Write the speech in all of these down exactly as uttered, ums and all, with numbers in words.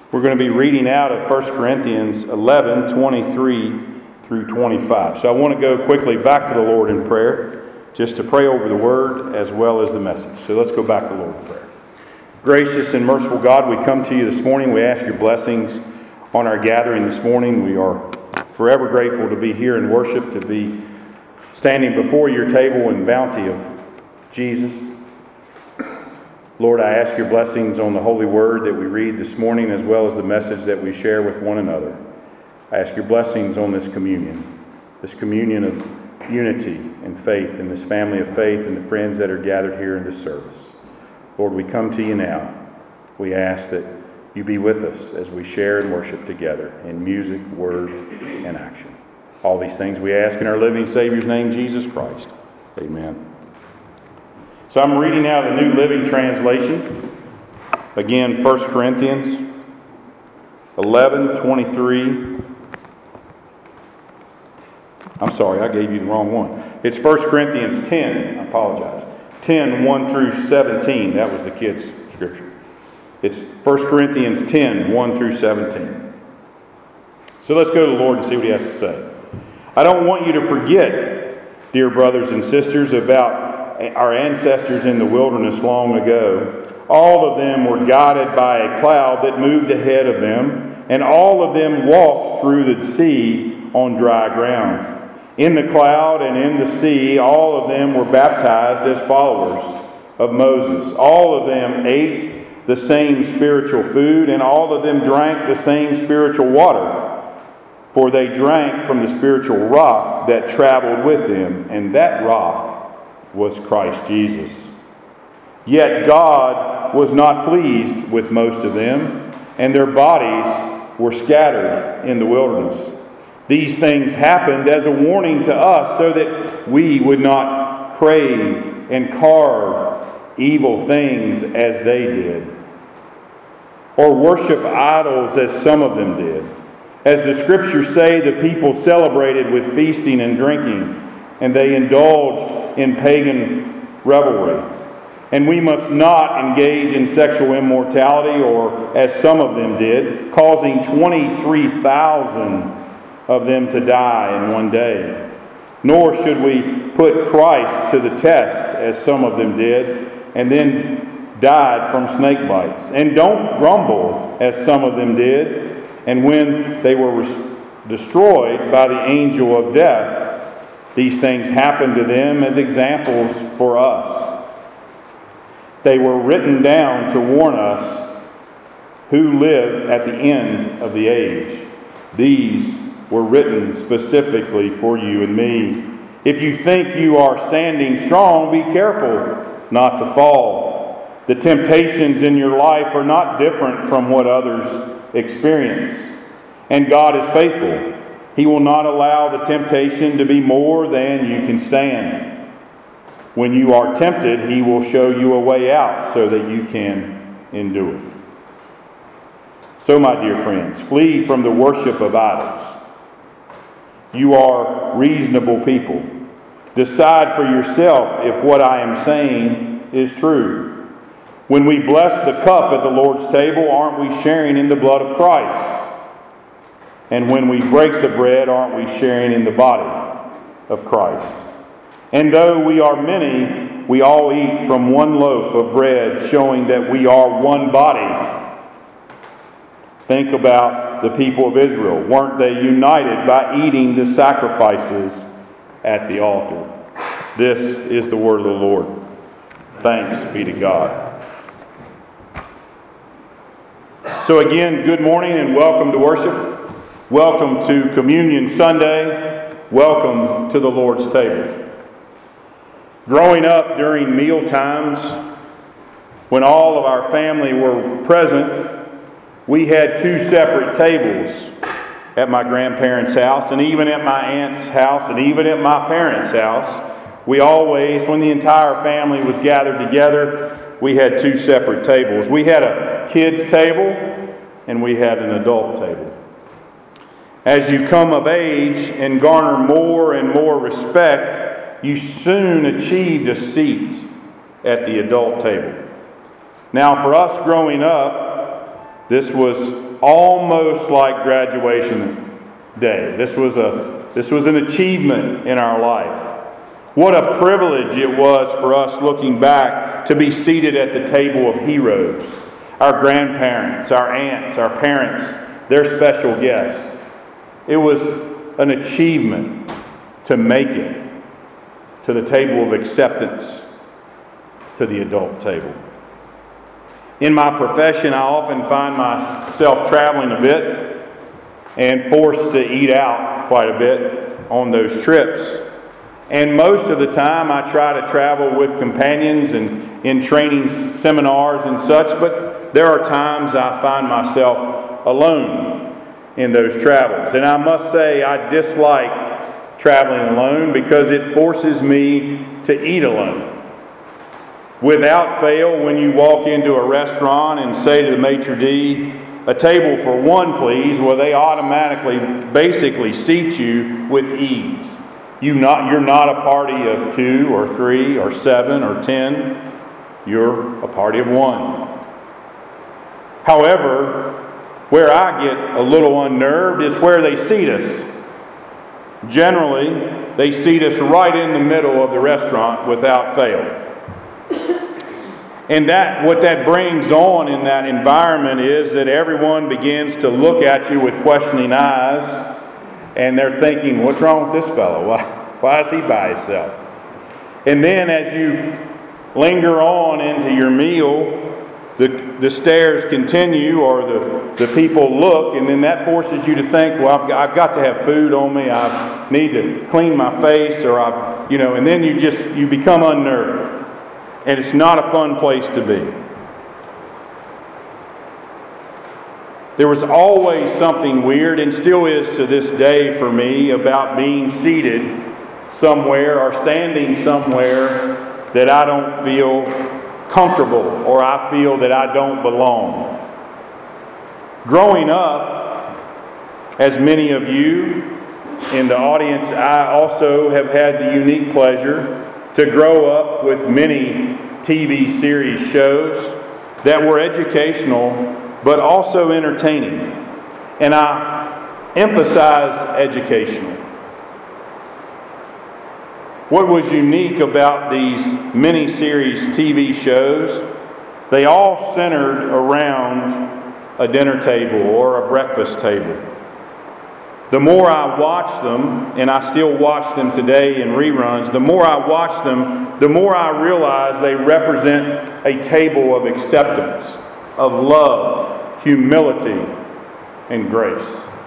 We're going to be reading out of First Corinthians eleven, twenty-three through twenty-five. So I want to go quickly back to the Lord in prayer, just to pray over the Word as well as the message. So let's go back to the Lord in prayer. Gracious and merciful God, we come to you this morning. We ask your blessings on our gathering this morning. We are forever grateful to be here in worship, to be standing before your table in bounty of Jesus. Lord, I ask your blessings on the holy word that we read this morning, as well as the message that we share with one another. I ask your blessings on this communion, this communion of unity and faith, and this family of faith, and the friends that are gathered here in this service. Lord, we come to you now. We ask that you be with us as we share and worship together in music, word, and action. All these things we ask in our living Savior's name, Jesus Christ. Amen. So I'm reading out the New Living Translation. Again, First Corinthians eleven, twenty-three. I'm sorry, I gave you the wrong one. It's First Corinthians ten. I apologize. ten, one through seventeen. That was the kids' scripture. It's First Corinthians ten, one through seventeen. So let's go to the Lord and see what he has to say. I don't want you to forget, dear brothers and sisters, about our ancestors in the wilderness long ago. All of them were guided by a cloud that moved ahead of them, and all of them walked through the sea on dry ground. In the cloud and in the sea, all of them were baptized as followers of Moses. All of them ate the same spiritual food, and all of them drank the same spiritual water, for they drank from the spiritual rock that traveled with them, and that rock was Christ Jesus. Yet God was not pleased with most of them, and their bodies were scattered in the wilderness. These things happened as a warning to us, so that we would not crave and carve evil things as they did, or worship idols as some of them did. As the scriptures say, the people celebrated with feasting and drinking, and they indulged in pagan revelry. And we must not engage in sexual immorality, or as some of them did, causing twenty-three thousand of them to die in one day. Nor should we put Christ to the test, as some of them did, and then died from snake bites. And don't grumble, as some of them did, and when they were res- destroyed by the angel of death, these things happened to them as examples for us. They were written down to warn us who live at the end of the age. These were written specifically for you and me. If you think you are standing strong, be careful not to fall. The temptations in your life are not different from what others experience. And God is faithful. He will not allow the temptation to be more than you can stand. When you are tempted, He will show you a way out so that you can endure. So, my dear friends, flee from the worship of idols. You are reasonable people. Decide for yourself if what I am saying is true. When we bless the cup at the Lord's table, aren't we sharing in the blood of Christ? And when we break the bread, aren't we sharing in the body of Christ? And though we are many, we all eat from one loaf of bread, showing that we are one body. Think about the people of Israel. Weren't they united by eating the sacrifices at the altar? This is the word of the Lord. Thanks be to God. So again, good morning and welcome to worship. Welcome to Communion Sunday. Welcome to the Lord's table. Growing up during meal times, when all of our family were present, we had two separate tables at my grandparents' house, and even at my aunt's house, and even at my parents' house. We always, when the entire family was gathered together, we had two separate tables. We had a kids' table, and we had an adult table. As you come of age and garner more and more respect, you soon achieved a seat at the adult table. Now, for us growing up, This was almost like graduation day. This was a this was an achievement in our life. What a privilege it was for us, looking back, to be seated at the table of heroes. Our grandparents, our aunts, our parents, their special guests. It was an achievement to make it to the table of acceptance, to the adult table. In my profession, I often find myself traveling a bit and forced to eat out quite a bit on those trips. And most of the time I try to travel with companions and in training seminars and such, but there are times I find myself alone in those travels. And I must say I dislike traveling alone because it forces me to eat alone. Without fail, when you walk into a restaurant and say to the maitre d', "A table for one, please," well, they automatically basically seat you with ease. You not, you're not a party of two or three or seven or ten. You're a party of one. However, where I get a little unnerved is where they seat us. Generally, they seat us right in the middle of the restaurant without fail. And that what that brings on in that environment is that everyone begins to look at you with questioning eyes, and they're thinking, what's wrong with this fellow? Why, why is he by himself? And then as you linger on into your meal, the, the stares continue, or the, the people look, and then that forces you to think, well, I've, I've got to have food on me, I need to clean my face, or I've, you know, and then you just, you become unnerved. And it's not a fun place to be. There was always something weird, and still is to this day for me, about being seated somewhere or standing somewhere that I don't feel comfortable, or I feel that I don't belong. Growing up, as many of you in the audience, I also have had the unique pleasure to grow up with many T V series shows that were educational but also entertaining. And I emphasize educational. What was unique about these mini-series T V shows, they all centered around a dinner table or a breakfast table. The more I watch them, and I still watch them today in reruns, the more I watch them, the more I realize they represent a table of acceptance, of love, humility, and grace.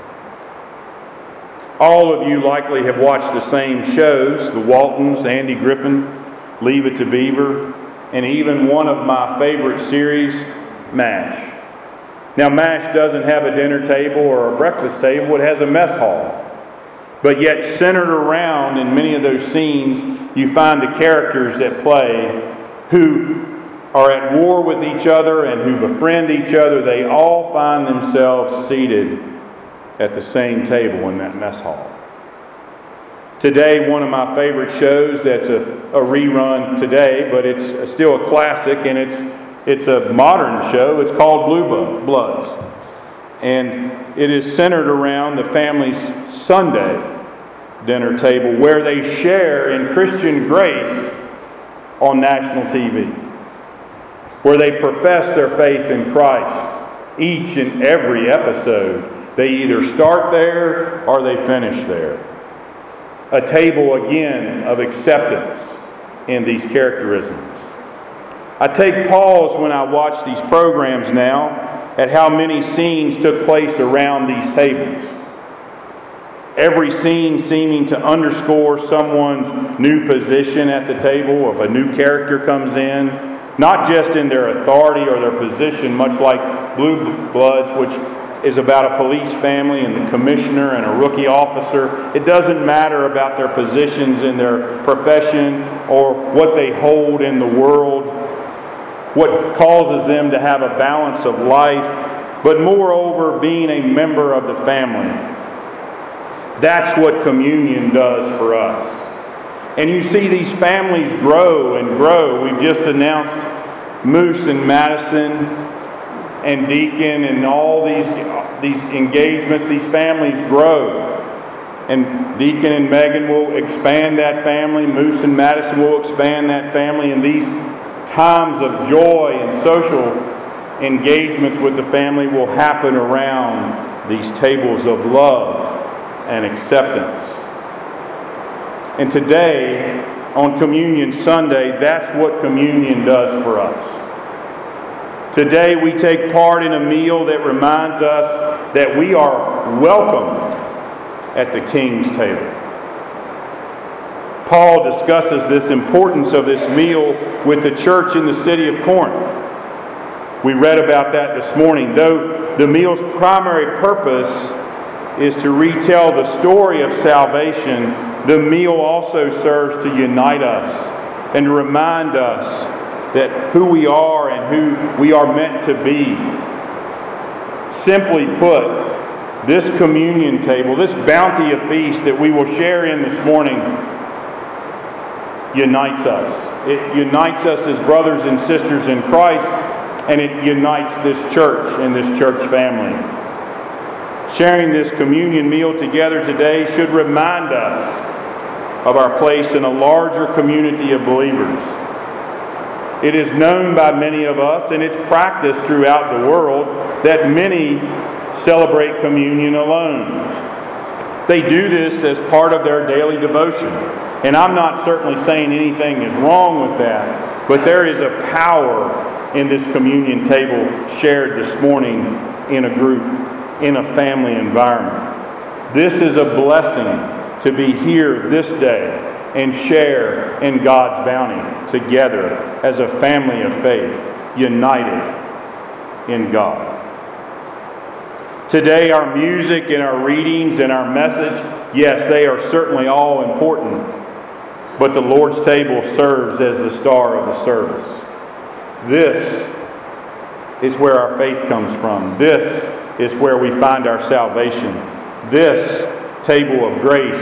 All of you likely have watched the same shows, The Waltons, Andy Griffin, Leave It to Beaver, and even one of my favorite series, MASH. Now, MASH doesn't have a dinner table or a breakfast table, it has a mess hall. But yet, centered around in many of those scenes, you find the characters at play who are at war with each other and who befriend each other. They all find themselves seated at the same table in that mess hall. Today, one of my favorite shows that's a, a rerun today, but it's still a classic, and it's It's a modern show. It's called Blue Bloods. And it is centered around the family's Sunday dinner table, where they share in Christian grace on national T V, where they profess their faith in Christ each and every episode. They either start there or they finish there. A table, again, of acceptance in these characterisms. I take pause when I watch these programs now at how many scenes took place around these tables. Every scene seeming to underscore someone's new position at the table. If a new character comes in, not just in their authority or their position, much like Blue Bloods, which is about a police family and the commissioner and a rookie officer. It doesn't matter about their positions in their profession or what they hold in the world. What causes them to have a balance of life, but moreover, being a member of the family. That's what communion does for us. And you see these families grow and grow. We've just announced Moose and Madison and deacon and all these, these engagements, these families grow. And Deacon and Megan will expand that family. Moose and Madison will expand that family. And these times of joy and social engagements with the family will happen around these tables of love and acceptance. And today, on Communion Sunday, that's what communion does for us. Today we take part in a meal that reminds us that we are welcome at the King's table. Paul discusses this importance of this meal with the church in the city of Corinth. We read about that this morning. Though the meal's primary purpose is to retell the story of salvation, the meal also serves to unite us and to remind us that who we are and who we are meant to be. Simply put, this communion table, this bounty of feast that we will share in this morning, unites us. It unites us as brothers and sisters in Christ, and it unites this church and this church family. Sharing this communion meal together today should remind us of our place in a larger community of believers. It is known by many of us, and it's practiced throughout the world, that many celebrate communion alone. They do this as part of their daily devotion. And I'm not certainly saying anything is wrong with that, but there is a power in this communion table shared this morning in a group, in a family environment. This is a blessing to be here this day and share in God's bounty together as a family of faith, united in God. Today, our music and our readings and our message, yes, they are certainly all important, but the Lord's table serves as the star of the service. This is where our faith comes from. This is where we find our salvation. This table of grace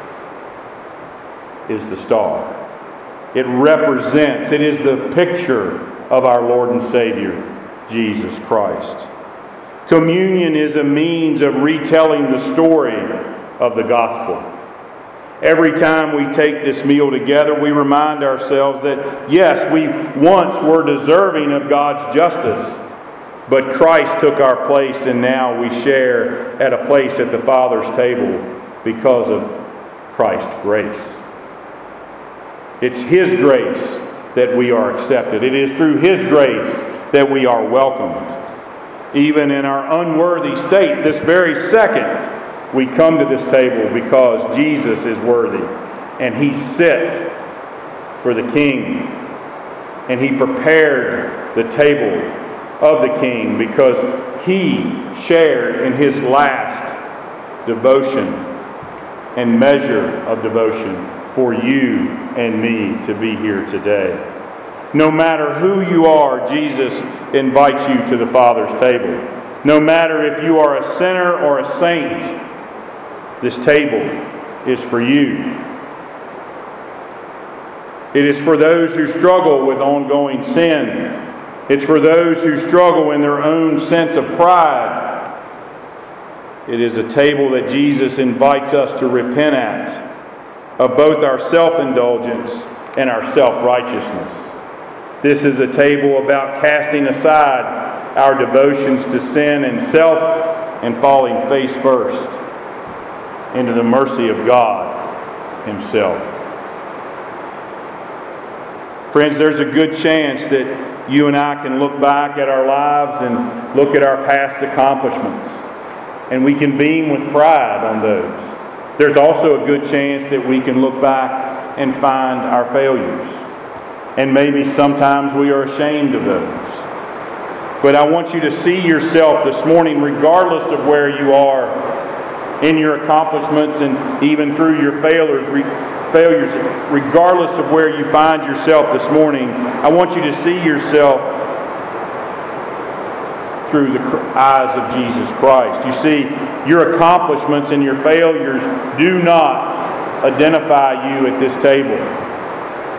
is the star. It represents, it is the picture of our Lord and Savior, Jesus Christ. Communion is a means of retelling the story of the gospel. Every time we take this meal together, we remind ourselves that, yes, we once were deserving of God's justice, but Christ took our place, and now we share at a place at the Father's table because of Christ's grace. It's His grace that we are accepted. It is through His grace that we are welcomed. Even in our unworthy state, this very second, we come to this table because Jesus is worthy. And He sit for the King. And He prepared the table of the King because He shared in His last devotion and measure of devotion for you and me to be here today. No matter who you are, Jesus invites you to the Father's table. No matter if you are a sinner or a saint, this table is for you. It is for those who struggle with ongoing sin. It's for those who struggle in their own sense of pride. It is a table that Jesus invites us to repent at, of both our self-indulgence and our self-righteousness. This is a table about casting aside our devotions to sin and self and falling face first into the mercy of God Himself. Friends, there's a good chance that you and I can look back at our lives and look at our past accomplishments, and we can beam with pride on those. There's also a good chance that we can look back and find our failures. And maybe sometimes we are ashamed of those. But I want you to see yourself this morning, regardless of where you are in your accomplishments and even through your failures, failures, regardless of where you find yourself this morning, I want you to see yourself through the eyes of Jesus Christ. You see, your accomplishments and your failures do not identify you at this table.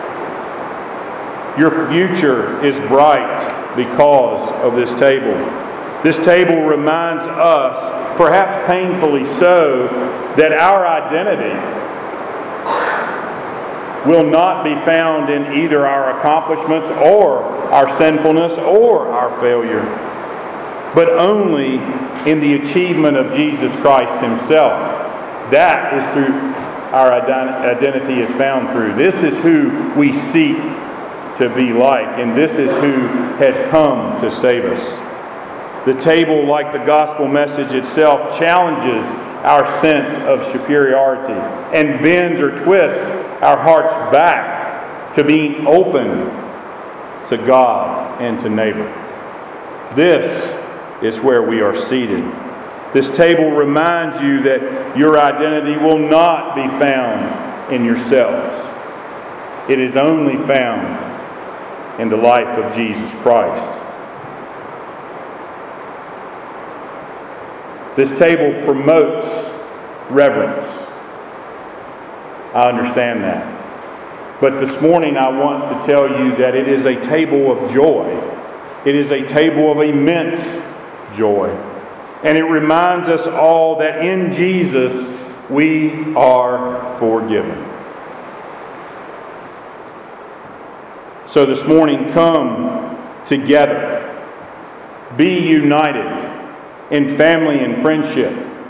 Your future is bright because of this table. This table reminds us, perhaps painfully so, that our identity will not be found in either our accomplishments or our sinfulness or our failure, but only in the achievement of Jesus Christ Himself. That is through our identity is found through. This is who we seek to be like, and this is who has come to save us. The table, like the gospel message itself, challenges our sense of superiority and bends or twists our hearts back to being open to God and to neighbor. This is where we are seated. This table reminds you that your identity will not be found in yourselves. It is only found in the life of Jesus Christ. This table promotes reverence. I understand that. But this morning I want to tell you that it is a table of joy. It is a table of immense joy. And it reminds us all that in Jesus we are forgiven. So this morning, come together. Be united in family and friendship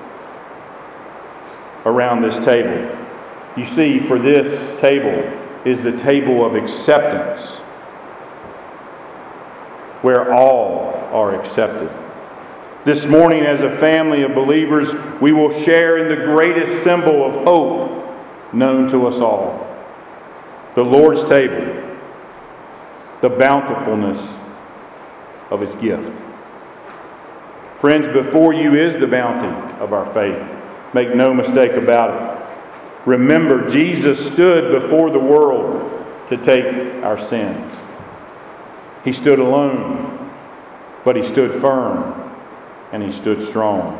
around this table. You see, for this table is the table of acceptance, where all are accepted. This morning, as a family of believers, we will share in the greatest symbol of hope known to us all, the Lord's table, the bountifulness of His gift. Friends, before you is the bounty of our faith. Make no mistake about it. Remember, Jesus stood before the world to take our sins. He stood alone, but He stood firm and He stood strong.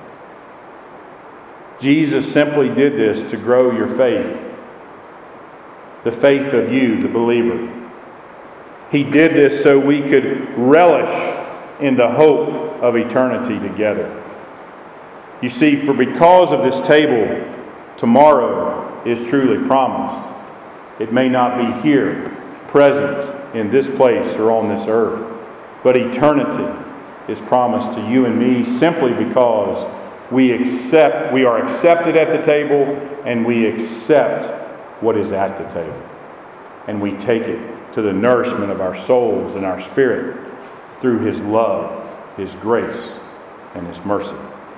Jesus simply did this to grow your faith, the faith of you, the believer. He did this so we could relish in the hope of eternity together. You see, for because of this table, tomorrow is truly promised. It may not be here, present in this place or on this earth, but eternity is promised to you and me simply because we accept, we are accepted at the table, and we accept what is at the table. And we take it to the nourishment of our souls and our spirit through His love, His grace, and His mercy.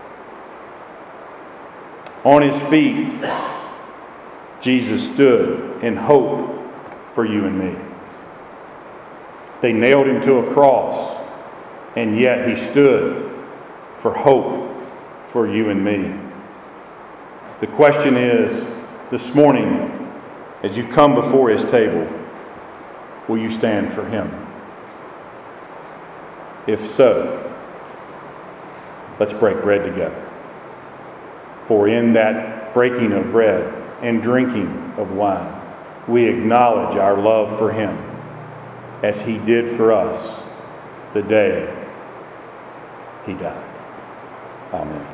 On His feet, Jesus stood in hope for you and me. They nailed Him to a cross, and yet He stood for hope for you and me. The question is, this morning, as you come before His table, will you stand for Him? If so, let's break bread together. For in that breaking of bread and drinking of wine, we acknowledge our love for Him as He did for us the day He died. Amen.